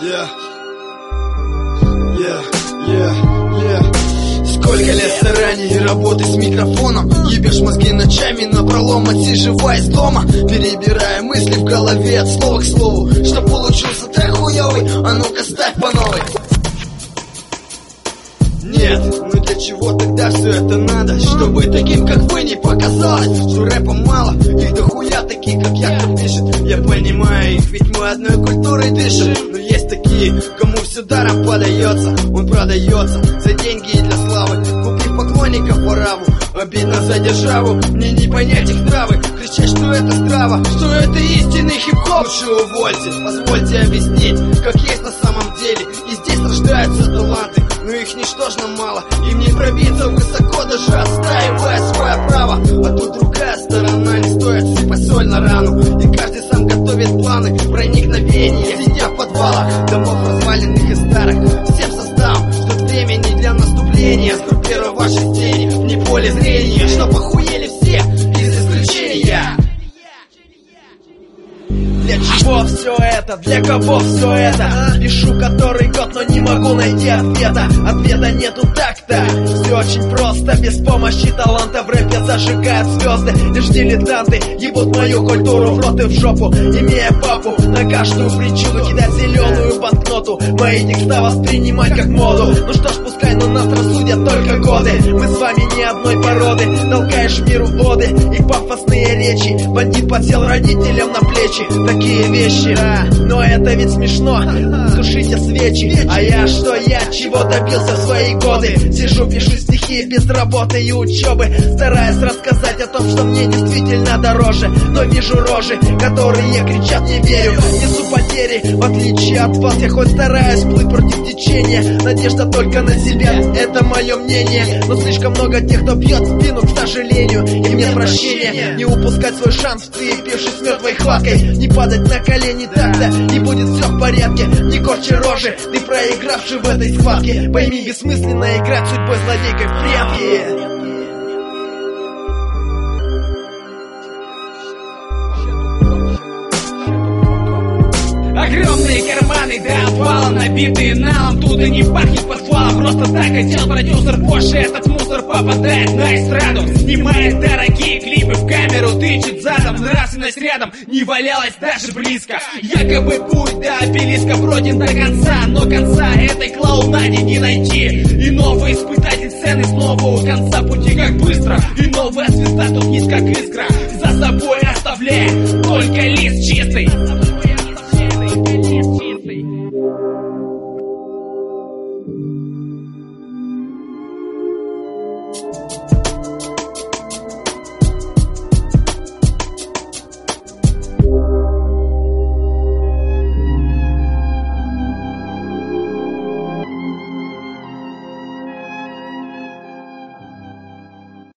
Сколько лет стараний и работы с микрофоном, ебешь мозги ночами напролом, отсиживаясь дома, перебирая мысли в голове от слова к слову. Что получился так хуёвый, а ну-ка ставь по новой. Нет, ну для чего тогда все это надо? Чтобы таким, как вы, не показалось, что рэпа мало, их дохуя такие, как я, кто пишет. Я понимаю их, ведь мы одной культурой дышим. Но есть такие, кому все даром подается. Он продается за деньги и для славы, купив поклонников по раву. Обидно за державу, мне не понять их нравы. Кричать, что это здраво, что это истинный хип-хоп. Лучше увольте, позвольте объяснить, как есть на самом деле. И здесь рождаются таланты, но их ничтожно мало. Им не пробиться высоко, даже отстаивая свое право. А тут другая сторона, не стоит сыпать соль на рану. И каждый сам готовит планы проникновения, сидя в подвалах домов разваленных и старых. Всем составом ждет времени для наступления, сгруппировав ваши тени вне поля зрения, чтоб охуели все без исключения. Для чего все это? Для кого все это? Пишу который год, но не могу найти ответа. Ответа нету так-то. Все очень просто, без помощи таланта в рэпе зажигают звезды. Лишь дилетанты ебут мою культуру в рот и в жопу, имея папу на каждую причуду кидать зеленую банкноту, мои текста воспринимать как моду. Ну что ж, пускай, но нас рассудят только годы. Мы с вами не одной породы. Толкаешь миру оды и пафосные речи. Бандит подсел родителям на плечи. Такие вещи, но это ведь смешно. Тушите свечи, а я что, я чего добился в свои годы? Сижу, пишу стихи без работы и учебы, стараясь рассказать о том, что мне действительно дороже. Но вижу рожи, которые кричат «не верю». Несу потери, в отличие от вас. Я хоть стараюсь плыть против течения, надежда только на себя, это мое мнение. Но слишком много тех, кто бьет в спину, к сожалению. Им нет прощения, не упускать свой шанс, вцепившись мертвой хваткой. Не падать на колени так-то, и будет все в порядке. Не корчи рожи, ты проигравший в этой схватке. Пойми, бессмысленно играть судьбой злодейкой в прятки. Огромные карманы до отвала, набитые налом. Тут и не пахнет подвалом. Просто так хотел продюсер, позже этот мусор попадает на эстраду. Снимает дорогие клипы в камеру, тычет задом. Нравственность рядом не валялась даже близко. Якобы путь до обелиска пройден до конца, но конца этой клоунаде не найти. И новый испытатель сцены снова у конца пути, как быстро. И новая звезда тут вниз, как искра, за собой оставляет только лист